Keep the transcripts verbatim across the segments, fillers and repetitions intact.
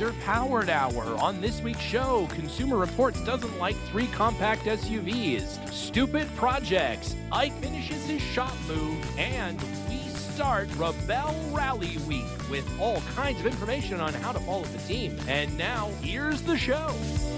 Underpowered Hour. On this week's show, Consumer Reports doesn't like three compact S U Vs, stupid projects, Ike finishes his shop move, and we start Rebel Rally Week with all kinds of information on how to follow the team. And now, here's the show.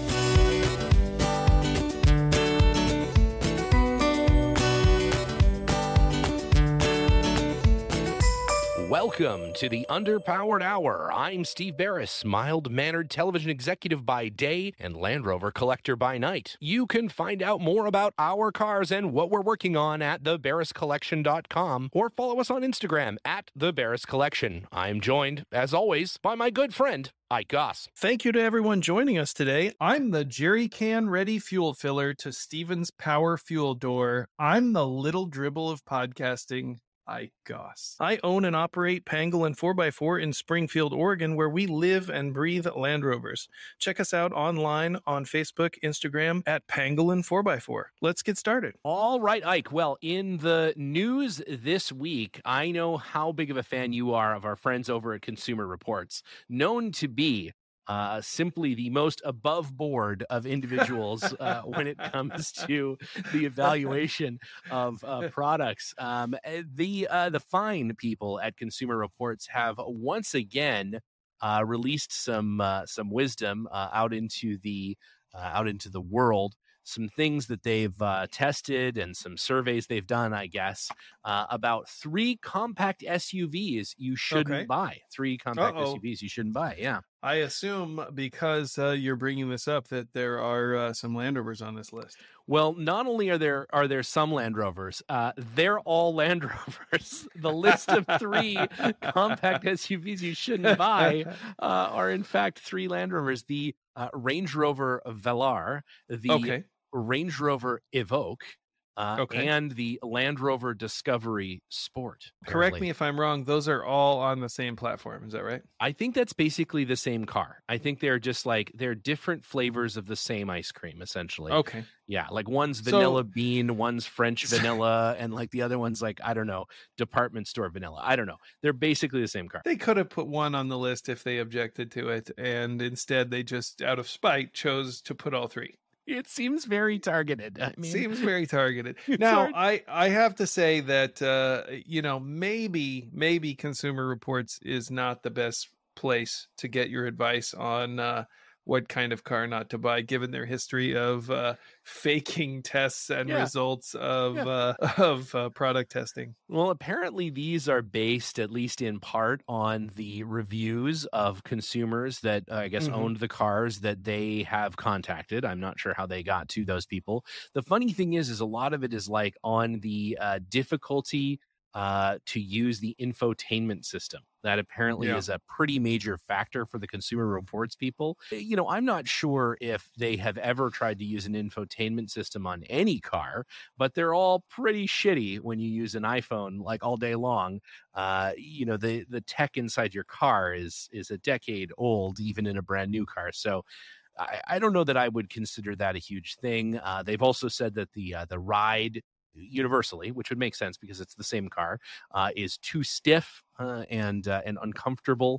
Welcome to the Underpowered Hour. I'm Steve Barris, mild-mannered television executive by day and Land Rover collector by night. You can find out more about our cars and what we're working on at the barris collection dot com or follow us on Instagram at the Barris Collection. I'm joined, as always, by my good friend, Ike Goss. Thank you to everyone joining us today. I'm the jerry can ready fuel filler to Steven's power fuel door. I'm the little dribble of podcasting, Ike Goss. I own and operate Pangolin four by four in Springfield, Oregon, where we live and breathe Land Rovers. Check us out online on Facebook, Instagram at Pangolin four by four. Let's get started. All right, Ike. Well, in the news this week, I know how big of a fan you are of our friends over at Consumer Reports, known to be Uh, simply the most above board of individuals uh, when it comes to the evaluation of uh, products. Um, the uh, the fine people at Consumer Reports have once again uh, released some uh, some wisdom uh, out into the uh, out into the world. Some things that they've uh, tested and some surveys they've done, I guess, uh, about three compact S U Vs you shouldn't okay. buy. Three compact Uh-oh. S U Vs you shouldn't buy. Yeah. I assume because uh, you're bringing this up that there are uh, some Land Rovers on this list. Well, not only are there are there some Land Rovers, uh, they're all Land Rovers. The list of three compact S U Vs you shouldn't buy uh, are in fact three Land Rovers: the uh, Range Rover Velar, the okay. Range Rover Evoque, uh, okay. and the Land Rover Discovery Sport. Apparently. Correct me if I'm wrong. Those are all on the same platform. Is that right? I think that's basically the same car. I think they're just like, they're different flavors of the same ice cream, essentially. Okay. Yeah. Like one's vanilla so, bean, one's French vanilla, and like the other one's like, I don't know, department store vanilla. I don't know. They're basically the same car. They could have put one on the list if they objected to it. And instead they just, out of spite, chose to put all three. It seems very targeted. I mean, seems very targeted. Now, I, I have to say that, uh, you know, maybe, maybe Consumer Reports is not the best place to get your advice on uh, what kind of car not to buy, given their history of uh, faking tests and yeah. results of yeah. uh, of uh, product testing. Well, apparently these are based, at least in part, on the reviews of consumers that uh, I guess mm-hmm. owned the cars that they have contacted. I'm not sure how they got to those people. The funny thing is, is a lot of it is like on the uh, difficulty uh, to use the infotainment system. That apparently yeah. is a pretty major factor for the Consumer Reports people. You know, I'm not sure if they have ever tried to use an infotainment system on any car, but they're all pretty shitty when you use an iPhone like all day long. Uh, you know, the the tech inside your car is is a decade old, even in a brand new car. So I, I don't know that I would consider that a huge thing. Uh, they've also said that the uh, the ride universally, which would make sense because it's the same car, uh, is too stiff uh, and uh, and uncomfortable,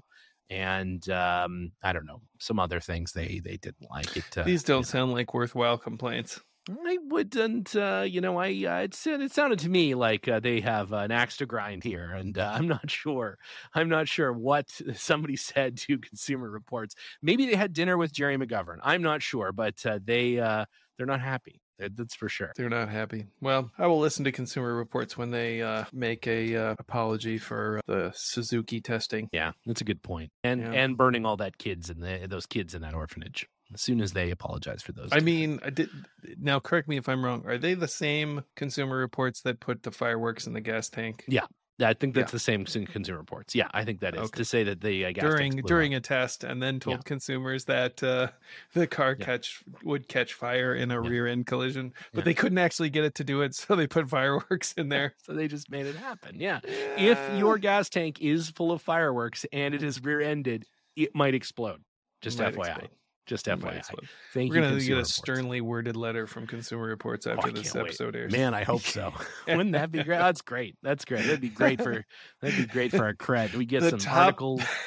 and um, I don't know, some other things they they didn't like it. Uh, These don't you know. sound like worthwhile complaints. I wouldn't, uh, you know, I uh, it, it sounded to me like uh, they have an axe to grind here, and uh, I'm not sure. I'm not sure what somebody said to Consumer Reports. Maybe they had dinner with Jerry McGovern. I'm not sure, but uh, they uh, they're not happy. That's for sure. They're not happy. Well, I will listen to Consumer Reports when they uh, make a uh, apology for the Suzuki testing. Yeah, that's a good point. And yeah. and burning all that kids and those kids in that orphanage. As soon as they apologize for those. I mean, I did, now correct me if I'm wrong. Are they the same Consumer Reports that put the fireworks in the gas tank? Yeah. I think that's yeah. the same Consumer Reports. Yeah, I think that is okay. To say that the uh, gas during during up. a test, and then told yeah. consumers that uh, the car yeah. catch would catch fire in a yeah. rear end collision, but yeah. they couldn't actually get it to do it, so they put fireworks in there. So they just made it happen. Yeah. yeah. If your gas tank is full of fireworks and it is rear ended, it might explode. Just F Y I. Explode. Just F Y I. Thank We're you. We're going to get a Reports. Sternly worded letter from Consumer Reports after oh, this episode wait. airs. Man, I hope so. Wouldn't that be great? That's great. That's great. That'd be great for that'd be great for our cred. We get the some top, articles.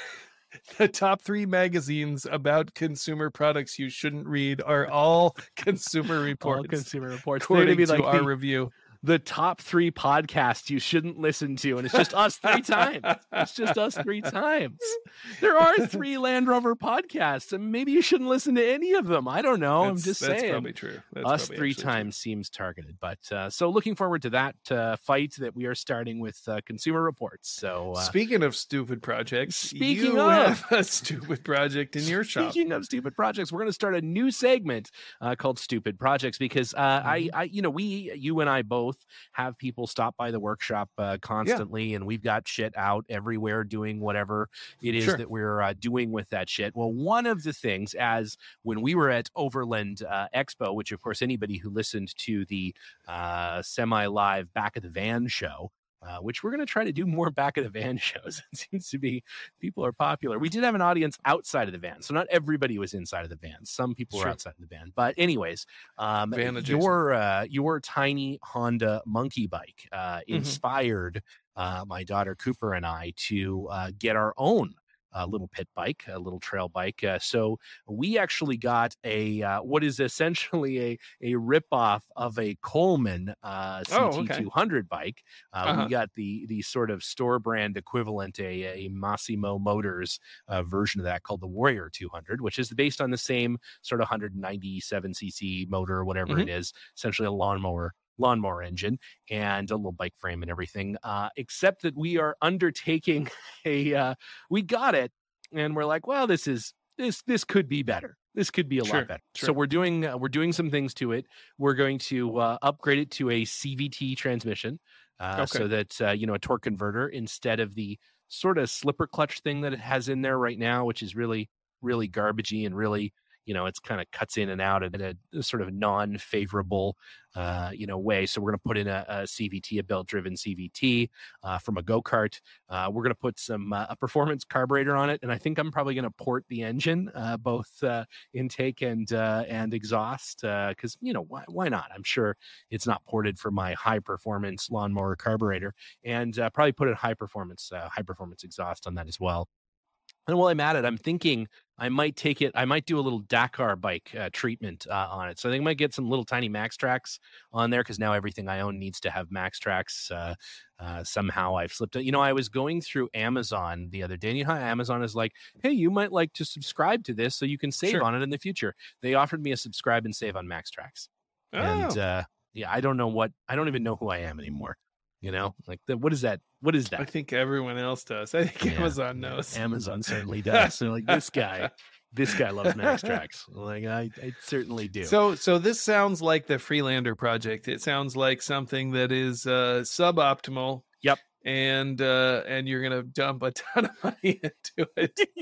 The top three magazines about consumer products you shouldn't read are all Consumer Reports. All Consumer Reports. According be to like our the, review. the top three podcasts you shouldn't listen to, and it's just us three times. It's just us three times. There are three Land Rover podcasts, and maybe you shouldn't listen to any of them. I don't know. That's, I'm just that's saying. Probably true. That's us probably three times true. Seems targeted, but uh, so looking forward to that uh, fight that we are starting with uh, Consumer Reports. So uh, speaking of stupid projects, speaking you of have a stupid project in your shop. Speaking of stupid projects, we're going to start a new segment uh, called Stupid Projects because uh, mm-hmm. I, I, you know, we, you and I both have people stop by the workshop uh, constantly, yeah. and we've got shit out everywhere doing whatever it is sure. that we're uh, doing with that shit. Well, one of the things, as when we were at Overland uh, Expo, which of course anybody who listened to the uh, semi-live Back of the Van show, Uh, which we're going to try to do more back of the van shows. It seems to be people are popular. We did have an audience outside of the van, so not everybody was inside of the van. Some people sure. were outside of the van. But anyways, um, your uh, your tiny Honda monkey bike uh, inspired mm-hmm. uh, my daughter Cooper and I to uh, get our own a little pit bike, a little trail bike. Uh, so we actually got a uh, what is essentially a a ripoff of a Coleman uh, C T two hundred oh, okay. bike. Uh, uh-huh. We got the the sort of store brand equivalent, a, a Massimo Motors uh, version of that called the Warrior two hundred, which is based on the same sort of one hundred ninety-seven c c motor or whatever mm-hmm. it is, essentially a lawnmower lawnmower engine and a little bike frame and everything, uh, except that we are undertaking a, uh, we got it and we're like, well, this is, this, this could be better. This could be a sure, lot better. Sure. So we're doing, uh, we're doing some things to it. We're going to uh, upgrade it to a C V T transmission uh, okay. so that, uh, you know, a torque converter instead of the sort of slipper clutch thing that it has in there right now, which is really, really garbagey and really, you know, it's kind of cuts in and out in a, a sort of non-favorable, uh, you know, way. So we're going to put in a, a C V T, a belt-driven C V T uh, from a go-kart. Uh, we're going to put some uh, a performance carburetor on it, and I think I'm probably going to port the engine, uh, both uh, intake and uh, and exhaust, because uh, you know why why not? I'm sure it's not ported for my high-performance lawnmower carburetor, and uh, probably put a high-performance uh, high-performance exhaust on that as well. And while I'm at it, I'm thinking I might take it, I might do a little Dakar bike uh, treatment uh, on it. So I think I might get some little tiny Max Tracks on there because now everything I own needs to have Max Tracks. Uh, uh, somehow I've slipped it. You know, I was going through Amazon the other day, and you know how Amazon is like, hey, you might like to subscribe to this so you can save sure. on it in the future. They offered me a subscribe and save on Max Tracks. Oh. And uh, yeah, I don't know what, I don't even know who I am anymore. You know, like the, what is that? What is that? I think everyone else does. I think yeah, Amazon knows. Amazon certainly does. So like this guy, this guy loves Max Tracks. Like I, I certainly do. So, so this sounds like the Freelander project. It sounds like something that is uh, suboptimal. Yep. And uh, and you're gonna dump a ton of money into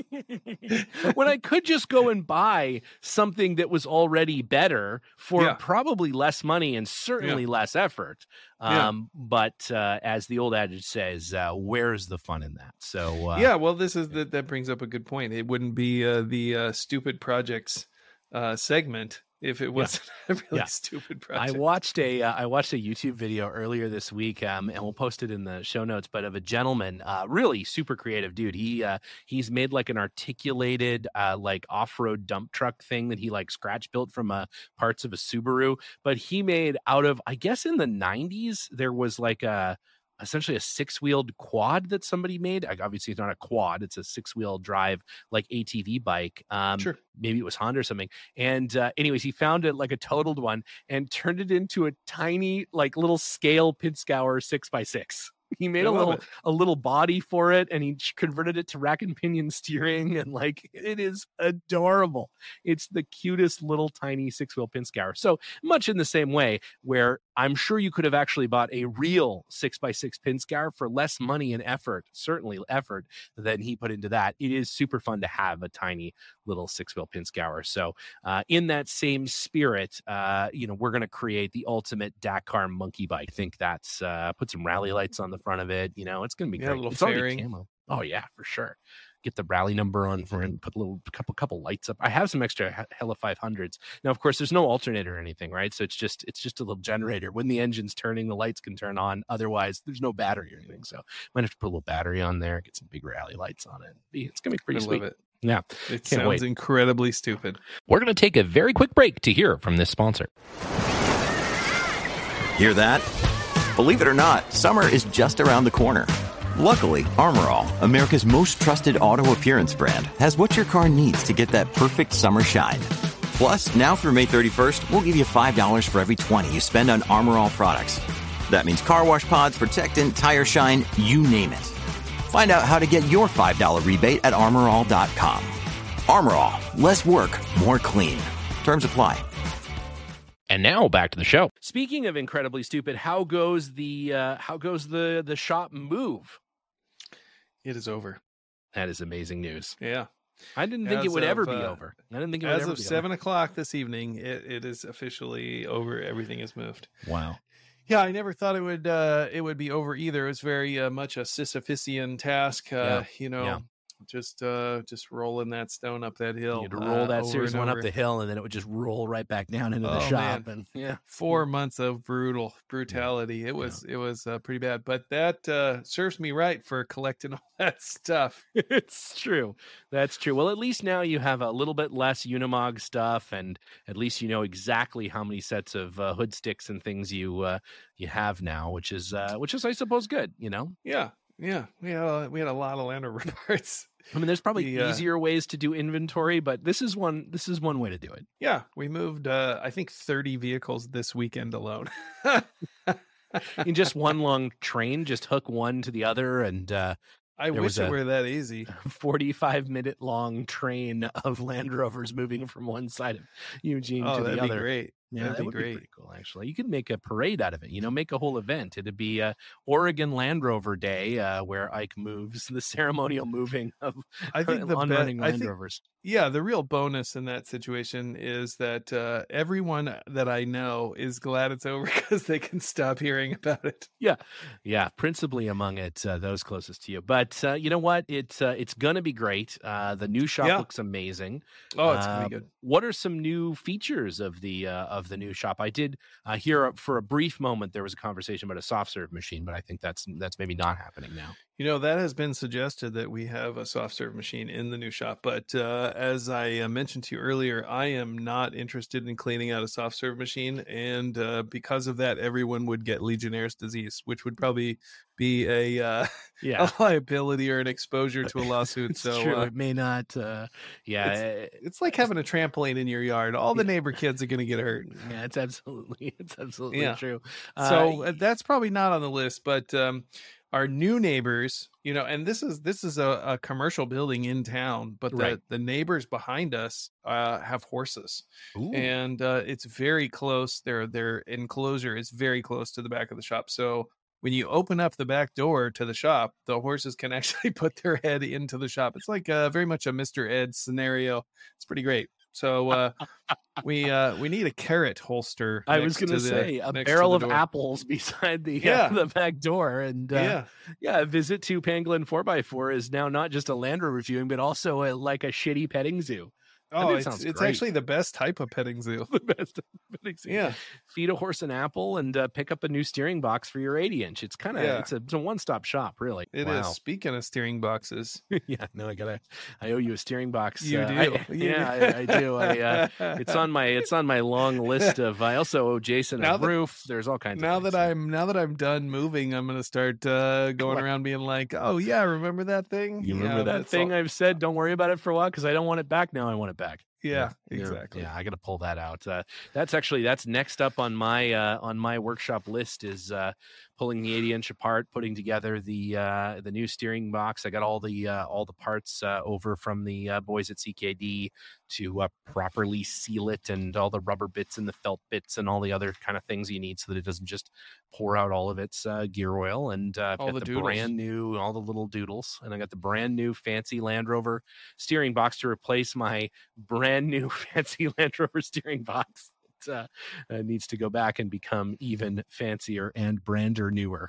it. When I could just go and buy something that was already better for yeah. probably less money and certainly yeah. less effort. Um, yeah. But uh, as the old adage says, uh, where's the fun in that? So uh, yeah, well, this is the, that brings up a good point. It wouldn't be uh, the uh, stupid projects uh, segment if it wasn't yeah. a really yeah. stupid project. I watched a uh, I watched a YouTube video earlier this week, um, and we'll post it in the show notes. But of a gentleman, uh, really super creative dude. He uh, he's made like an articulated uh, like off road dump truck thing that he like scratch built from uh, parts of a Subaru. But he made out of, I guess in the nineties there was like a essentially a six-wheeled quad that somebody made. Obviously it's not a quad, it's a six-wheel drive like A T V bike. Um sure. Maybe it was Honda or something. And uh, anyways, he found it like a totaled one and turned it into a tiny like little scale Pinzgauer six by six. He made a little it. a little body for it, and he converted it to rack and pinion steering, and like it is adorable. It's the cutest little tiny six wheel Pinzgauer. So much in the same way, where I'm sure you could have actually bought a real six by six Pinzgauer for less money and effort, certainly effort, than he put into that. It is super fun to have a tiny little six wheel Pinzgauer. So uh, in that same spirit, uh, you know, we're going to create the ultimate Dakar monkey bike. I think that's uh, put some rally lights on the front of it. You know, it's going to be yeah, great. A it's fairing. Camo. Oh yeah, for sure. get the rally number on for and put a little couple couple lights up. I have some extra Hella five hundreds. Now, of course, there's no alternator or anything, right? So it's just it's just a little generator. When the engine's turning, the lights can turn on. Otherwise, there's no battery or anything. So might have to put a little battery on there, get some big rally lights on it. It's gonna be pretty I sweet. love it. Yeah, it Can't sounds wait. incredibly stupid. We're gonna take a very quick break to hear from this sponsor. Hear that? Believe it or not, summer is just around the corner. Luckily, Armor All, America's most trusted auto appearance brand, has what your car needs to get that perfect summer shine. Plus, now through May thirty-first, we'll give you five dollars for every twenty you spend on Armor All products. That means car wash pods, protectant, tire shine, you name it. Find out how to get your five dollars rebate at armor all dot com. Armor All, less work, more clean. Terms apply. And now back to the show. Speaking of incredibly stupid, how goes the uh, how goes the the shop move? It is over. That is amazing news. Yeah. I didn't think As it would of, ever be uh, over. I didn't think it would As ever of be seven over. o'clock this evening, it, it is officially over. Everything is moved. Wow. Yeah, I never thought it would uh, it would be over either. It was very uh, much a Sisyphusian task. Uh, Yeah. You know, Yeah. just uh, just rolling that stone up that hill. You had to roll uh, that over series and one up over. the hill, and then it would just roll right back down into the Oh, shop. man. And yeah, Four months of brutal brutality. It was it was uh, pretty bad, but that uh, serves me right for collecting all that stuff. it's true. That's true. Well, at least now you have a little bit less Unimog stuff, and at least you know exactly how many sets of uh, hood sticks and things you uh, you have now, which is uh, which is I suppose good. You know. Yeah, yeah. We had a, we had a lot of Land Rover parts. I mean, there's probably The, uh, easier ways to do inventory, but this is one. This is one way to do it. Yeah, we moved. Uh, I think thirty vehicles this weekend alone. In just one long train, just hook one to the other, and uh, I There wish was it a- were that easy. forty-five minute long train of Land Rovers moving from one side of Eugene Oh, to that'd the be other. great. Yeah, that'd that be would great. be pretty cool. Actually, you could make a parade out of it. You know, make a whole event. It'd be uh, Oregon Land Rover Day, uh, where Ike moves the ceremonial moving of I think the on be- running I Land think Rovers. Yeah, the real bonus in that situation is that uh, everyone that I know is glad it's over because they can stop hearing about it. Yeah, yeah. Principally among it, uh, those closest to you. But uh, you know what? It's uh, it's gonna be great. Uh, the new shop Yeah. looks amazing. Oh, it's gonna Uh, be good. What are some new features of the uh, of the new shop? I did uh, hear for a brief moment there was a conversation about a soft serve machine, but I think that's that's maybe not happening now. You know, that has been suggested that we have a soft serve machine in the new shop. But uh, as I uh, mentioned to you earlier, I am not interested in cleaning out a soft serve machine. And uh, because of that, everyone would get Legionnaire's disease, which would probably be a, uh, Yeah, a liability or an exposure to a lawsuit. it's so true. uh, It may not. Uh, yeah, It's- it's like having a trampoline in your yard. All the neighbor kids are going to get hurt. yeah, it's absolutely it's absolutely Yeah. true. So Uh, uh, that's probably not on the list, but um, our new neighbors, you know, and this is this is a, a commercial building in town, but the, Right. the neighbors behind us uh, have horses, ooh, and uh, it's very close. Their their enclosure is very close to the back of the shop. So when you open up the back door to the shop, the horses can actually put their head into the shop. It's like uh, very much a Mister Ed scenario. It's pretty great. So uh, we uh, we need a carrot holster. I was next to going to the- say a next to barrel the of door. apples beside the Yeah. uh, the back door, and uh, Yeah. yeah, a visit to Pangolin four by four is now not just a Land Rover viewing, but also a, like a shitty petting zoo. I Oh, think it it's, sounds it's great. actually the best type of petting zoo. The best petting zoo. Yeah. Feed a horse an apple and uh, pick up a new steering box for your eighty inch. It's kind of Yeah. it's a, it's a one stop shop, really. It is. Wow. Speaking of steering boxes, Yeah, no, I gotta. I owe you a steering box. you uh, do. I- You yeah, do. I, I do. I, uh, it's on my it's on my long list of. I also owe Jason Now a that- roof. There's all kinds. now of that things. I'm now that I'm done moving, I'm gonna start uh, going Collect- around being like, "Oh yeah, remember that thing? You Yeah, remember that that's thing all- I've said? Don't worry about it for a while because I don't want it back. Now I want it back. Yeah, Yeah, exactly. Yeah, I got to pull that out. Uh, that's actually that's next up on my uh, on my workshop list is uh, pulling the eighty inch apart, putting together the uh, the new steering box. I got all the uh, all the parts uh, over from the uh, boys at C K D to uh, properly seal it, and all the rubber bits and the felt bits and all the other kind of things you need so that it doesn't just pour out all of its uh, gear oil. And uh, I've All got the the, doodles. brand new, all the little doodles, and I got the brand new fancy Land Rover steering box to replace my brand new fancy Land Rover steering box. It uh, uh, needs to go back and become even fancier and brander newer.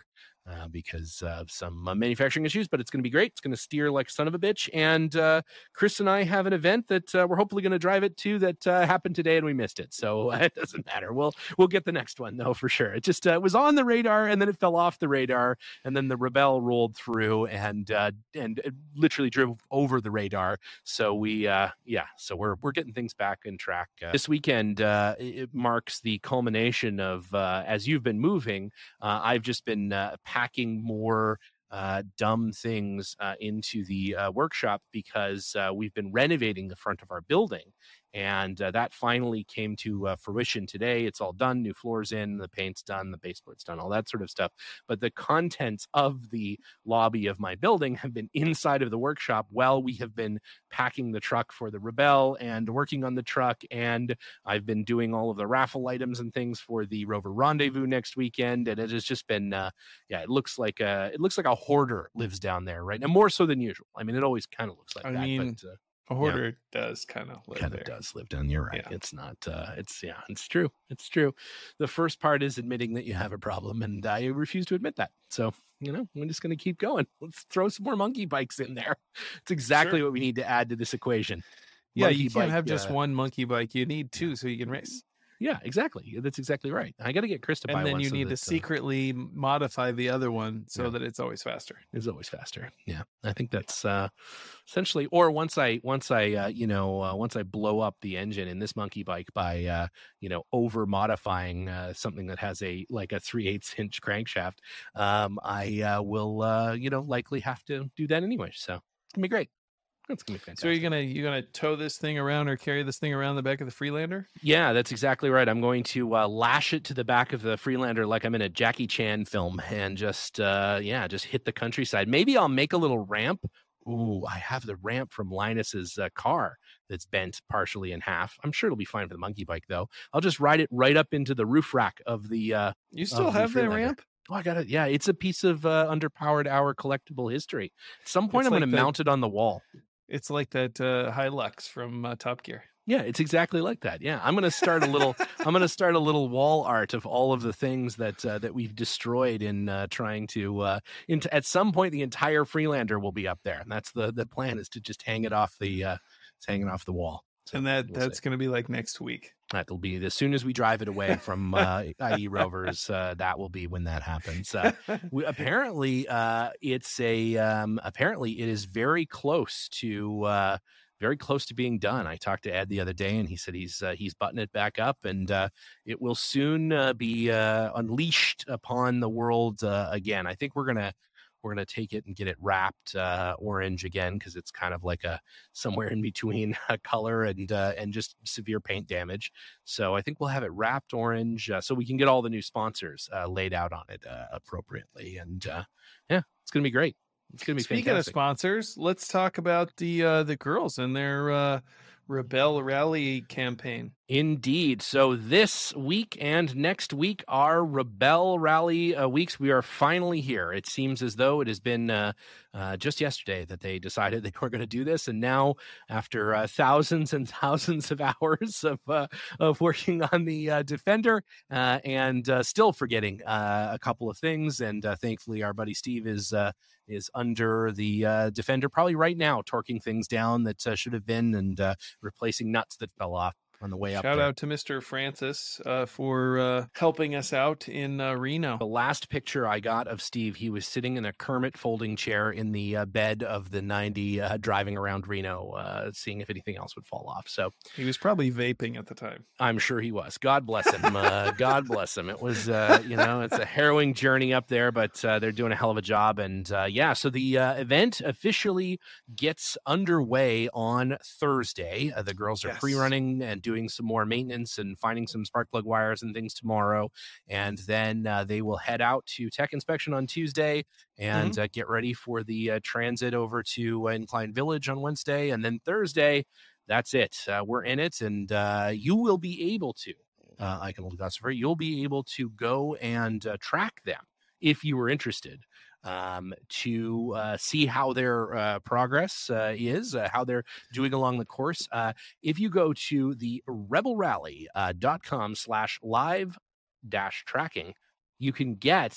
uh, because of some uh, manufacturing issues, but it's going to be great. It's going to steer like a son of a bitch. And uh, Chris and I have an event that uh, we're hopefully going to drive it to that uh, happened today, and we missed it. So uh, it doesn't matter. We'll we'll get the next one though for sure. It just uh, was on the radar, and then it fell off the radar, and then the Rebelle rolled through and uh, and it literally drove over the radar. So we uh, yeah, so we're we're getting things back in track. Uh, this weekend uh, it marks the culmination of uh, as you've been moving. Uh, I've just been uh, packing more uh, dumb things uh, into the uh, workshop because uh, we've been renovating the front of our building. And uh, that finally came to uh, fruition today. It's all done. New floors in, the paint's done, the baseboard's done, all that sort of stuff. But the contents of the lobby of my building have been inside of the workshop while we have been packing the truck for the Rebelle and working on the truck. And I've been doing all of the raffle items and things for the Rover Rendezvous next weekend. And it has just been, uh, yeah, it looks like a, it looks like a hoarder lives down there, right? And more so than usual. I mean, it always kind of looks like I that. mean, but, uh, a hoarder yeah. does kind of live kind there. of does live down. You're right. Yeah. It's not. Uh, it's yeah. It's true. It's true. The first part is admitting that you have a problem, and I refuse to admit that. So you know, we're just going to keep going. Let's throw some more monkey bikes in there. It's exactly Sure. what we need to add to this equation. Yeah, Monkey you can't bike, have just uh, one monkey bike. You need two so you can race. Yeah, exactly. That's exactly right. I got to get Chris to buy And then one. you so need that, to uh, secretly modify the other one so Yeah. that it's always faster. It's always faster. Yeah, I think that's uh, essentially. Or once I, once I, uh, you know, uh, once I blow up the engine in this monkey bike by, uh, you know, over modifying uh, something that has a like a three eighths inch crankshaft, um, I uh, will, uh, you know, likely have to do that anyway. So it's gonna be great. It's gonna be fantastic. So you're gonna you're gonna tow this thing around or carry this thing around the back of the Freelander? Yeah, that's exactly right. I'm going to uh, lash it to the back of the Freelander like I'm in a Jackie Chan film and just, uh, yeah, just hit the countryside. Maybe I'll make a little ramp. Ooh, I have the ramp from Linus's uh, car that's bent partially in half. I'm sure it'll be fine for the monkey bike, though. I'll just ride it right up into the roof rack of the. Uh, You still of the have that Freelander. ramp? Oh, I got it. Yeah, it's a piece of uh, underpowered hour collectible history. At some point, It's I'm like going to the- mount it on the wall. It's like that uh, Hilux from uh, Top Gear. Yeah, it's exactly like that. Yeah, I'm going to start a little. I'm going to start a little wall art of all of the things that uh, that we've destroyed in uh, trying to. Uh, into, at some point, the entire Freelander will be up there, and that's the the plan is to just hang it off the uh, it's hanging off the wall. So And that we'll that's see. going to be like next week. That'll be as soon as we drive it away from uh, I E Rovers. Uh, that will be when that happens. Uh, we, apparently, uh, it's a um, apparently it is very close to. Uh, very close to being done. I talked to Ed the other day, and he said he's uh, he's buttoning it back up, and uh, it will soon uh, be uh, unleashed upon the world uh, again. I think we're gonna we're gonna take it and get it wrapped uh, orange again because it's kind of like a somewhere in between a color and uh, and just severe paint damage. So I think we'll have it wrapped orange uh, so we can get all the new sponsors uh, laid out on it uh, appropriately, and uh, yeah, it's gonna be great. It's gonna be Speaking fantastic. of sponsors, let's talk about the uh, the girls and their uh, Rebelle Rally campaign. Indeed. So this week and next week are Rebelle Rally uh, weeks. We are finally here. It seems as though it has been uh, uh, just yesterday that they decided they were going to do this, and now, after uh, thousands and thousands of hours of uh, of working on the uh, Defender uh, and uh, still forgetting uh, a couple of things, and uh, thankfully our buddy Steve is uh, is under the uh, Defender probably right now, torquing things down that uh, should have been and uh, replacing nuts that fell off on the way up Shout there. out to Mister Francis uh, for uh, helping us out in uh, The Reno. last picture I got of Steve, he was sitting in a Kermit folding chair in the uh, bed of the ninety, uh, driving around Reno, uh, seeing if anything else would fall off. So He was probably vaping at the time. I'm sure he was. God bless him. Uh, God bless him. It was, uh, you know, it's a harrowing journey up there, but uh, they're doing a hell of a job. And uh, yeah, so the uh, event officially gets underway on Thursday. Uh, the girls are Yes. pre-running and doing some more maintenance and finding some spark plug wires and things tomorrow. And then uh, they will head out to tech inspection on Tuesday and uh, get ready for the uh, transit over to uh, Incline Village on Wednesday. And then Thursday, that's it. Uh, we're in it, and uh, you will be able to, uh, I can hold that for you'll be able to go and uh, track them if you were interested. Um, to uh, see how their uh, progress uh, is, uh, how they're doing along the course. Uh, if you go to the rebel rally dot com slash live dash tracking, you can get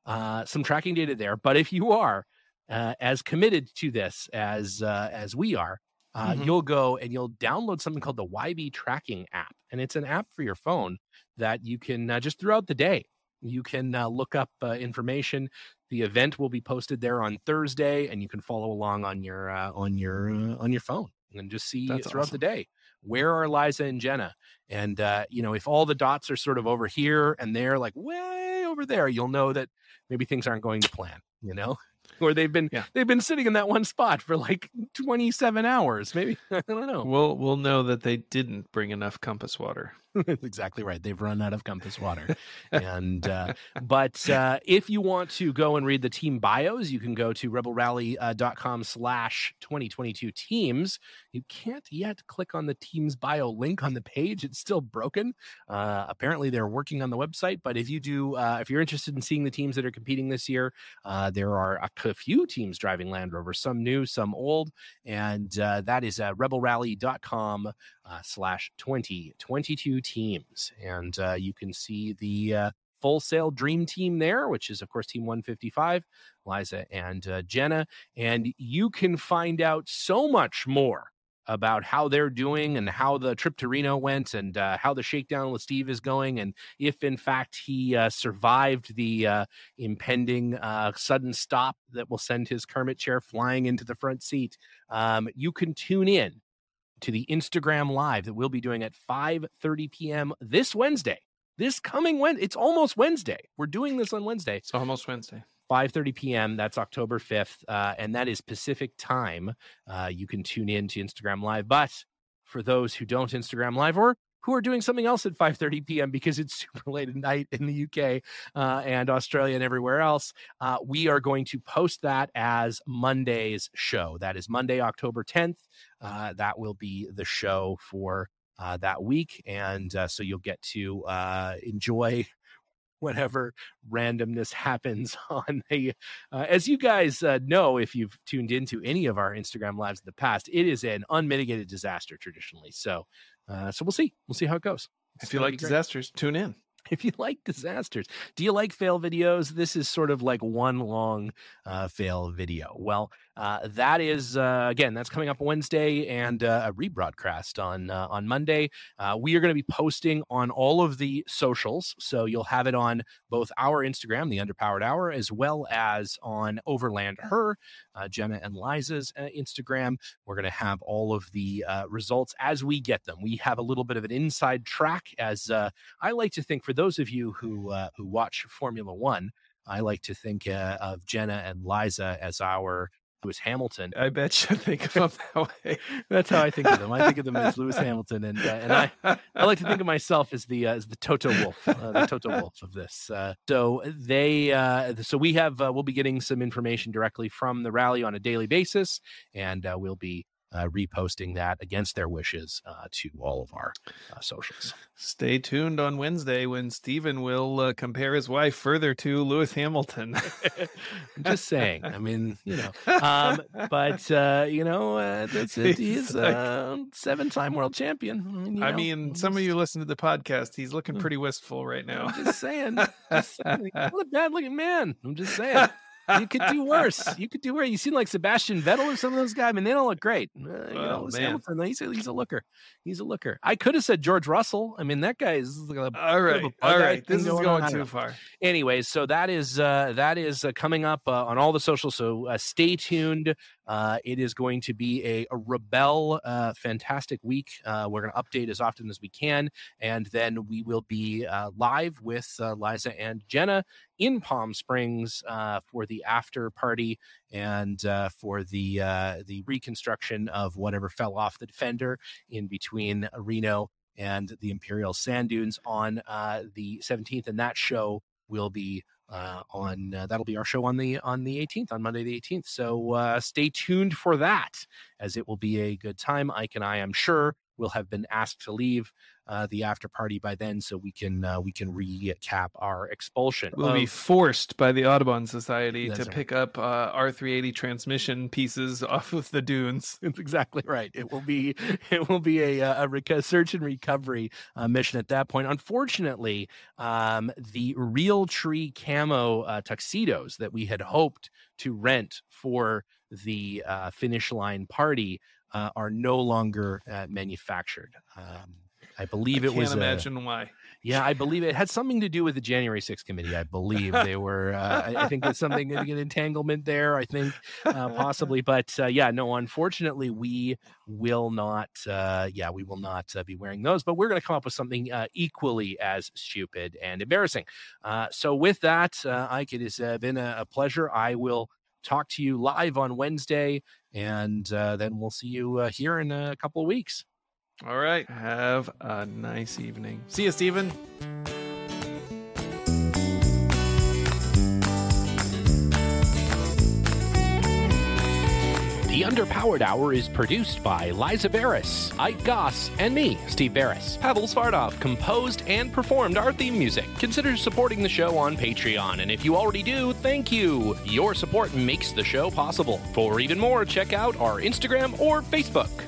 uh, some tracking data there. But if you are uh, as committed to this as uh, as we are, uh, mm-hmm. you'll go and you'll download something called the Y B Tracking app. And it's an app for your phone that you can uh, just throughout the day, you can uh, look up uh, information. The event will be posted there on Thursday, and you can follow along on your uh, on your uh, on your phone and just see That's throughout awesome. the day. Where are Liza and Jenna? And, uh, you know, if all the dots are sort of over here and they're like way over there, you'll know that maybe things aren't going to plan, you know, or they've been, yeah. they've been sitting in that one spot for like twenty-seven hours. Maybe, I don't know. We'll, we'll know that they didn't bring enough compass water. That's exactly right. They've run out of compass water. and uh, but uh, if you want to go and read the team bios, you can go to rebel rally dot com slash twenty twenty-two teams. You can't yet click on the team's bio link on the page. It's still broken. Uh, apparently, they're working on the website. But if you do, uh, if you're interested in seeing the teams that are competing this year, uh, there are a few teams driving Land Rover, some new, some old. And uh, that is uh, rebel rally dot com uh, slash twenty twenty-two teams. And uh, you can see the uh, Full Sail Dream Team there, which is, of course, Team one fifty-five, Liza and uh, Jenna. And you can find out so much more about how they're doing and how the trip to Reno went and uh, how the shakedown with Steve is going. And if, in fact, he uh, survived the uh, impending uh, sudden stop that will send his Kermit chair flying into the front seat, um, you can tune in to the Instagram Live that we'll be doing at five thirty p.m. this Wednesday. This coming Wednesday. It's almost Wednesday. We're doing this on Wednesday. It's almost Wednesday. five thirty p.m. That's October fifth, uh, and that is Pacific time. Uh, you can tune in to Instagram Live. But for those who don't Instagram Live or who are doing something else at five thirty p.m. because it's super late at night in the U K uh, and Australia and everywhere else, uh, we are going to post that as Monday's show. That is Monday, October tenth. Uh, that will be the show for uh, that week. And uh, so you'll get to uh, enjoy whatever randomness happens on the, uh, as you guys uh, know, if you've tuned into any of our Instagram Lives in the past, it is an unmitigated disaster traditionally. So, uh, so we'll see. We'll see how it goes. If you like disasters, tune in. If you like disasters, do you like fail videos? This is sort of like one long uh, fail video. Well, uh, that is, uh, again, that's coming up Wednesday and uh, a rebroadcast on uh, on Monday. Uh, we are going to be posting on all of the socials. So you'll have it on both our Instagram, the Underpowered Hour, as well as on Overland Her, uh, Jenna and Liza's uh, Instagram. We're going to have all of the uh, results as we get them. We have a little bit of an inside track, as uh, I like to think, for those of you who uh, who watch Formula One, I like to think uh, of Jenna and Liza as our Lewis Hamilton. I bet you think of them that way. That's how I think of them. I think of them as Lewis Hamilton, and uh, and I I like to think of myself as the uh, as the Toto Wolff, uh, the Toto Wolff of this. Uh, so they uh, so we have uh, we'll be getting some information directly from the rally on a daily basis, and uh, we'll be Uh, reposting that against their wishes uh, to all of our uh, socials. Stay tuned on Wednesday when Stephen will uh, compare his wife further to Lewis Hamilton. I'm just saying. I mean, you know, um, but uh, you know, uh, that's it. He's a uh, seven-time world champion. I mean, you I know, mean some of you listen to the podcast. He's looking pretty wistful right now. I'm just saying. Just saying. What a bad-looking man. I'm just saying. You could do worse. You could do worse. You seem like Sebastian Vettel or some of those guys. I mean, they don't look great. Uh, you oh, know, man. Hamilton, he's a, he's a looker. He's a looker. I could have said George Russell. I mean, that guy is like a, all right. All right. This is going on. too far. Anyways, so that is uh, that is uh, coming up uh, on all the socials. So uh, stay tuned. Uh, it is going to be a, a Rebel uh, fantastic week. Uh, we're going to update as often as we can, and then we will be uh, live with uh, Liza and Jenna in Palm Springs uh, for the after party and uh, for the uh, the reconstruction of whatever fell off the Defender in between Reno and the Imperial Sand Dunes on uh, the seventeenth, and that show will be uh, on uh, that'll be our show on the on the eighteenth, on Monday the eighteenth. So uh, stay tuned for that, as it will be a good time. Ike and I, I'm sure, will have been asked to leave uh, the after party by then, so we can uh, we can recap our expulsion. We'll of, be forced by the Audubon Society to right. pick up uh, R three eighty transmission pieces off of the dunes. That's exactly right. It will be it will be a, a, a search and recovery uh, mission at that point. Unfortunately, um, the Realtree camo uh, tuxedos that we had hoped to rent for the uh, finish line party uh, are no longer uh, manufactured. Um, I believe I it was. Can't imagine a, why. Yeah, I believe it had something to do with the January sixth committee. I believe they were. Uh, I, I think there's something an entanglement there. I think uh, possibly, but uh, yeah, no. Unfortunately, we will not. Uh, yeah, we will not uh, be wearing those. But we're going to come up with something uh, equally as stupid and embarrassing. Uh, so with that, uh, Ike, it has uh, been a, a pleasure. I will talk to you live on Wednesday, and uh, then we'll see you uh, here in a couple of weeks. All right. Have a nice evening. See you, Stephen. The Underpowered Hour is produced by Liza Barris, Ike Goss, and me, Steve Barris. Pavel Svardov composed and performed our theme music. Consider supporting the show on Patreon, and if you already do, thank you. Your support makes the show possible. For even more, check out our Instagram or Facebook.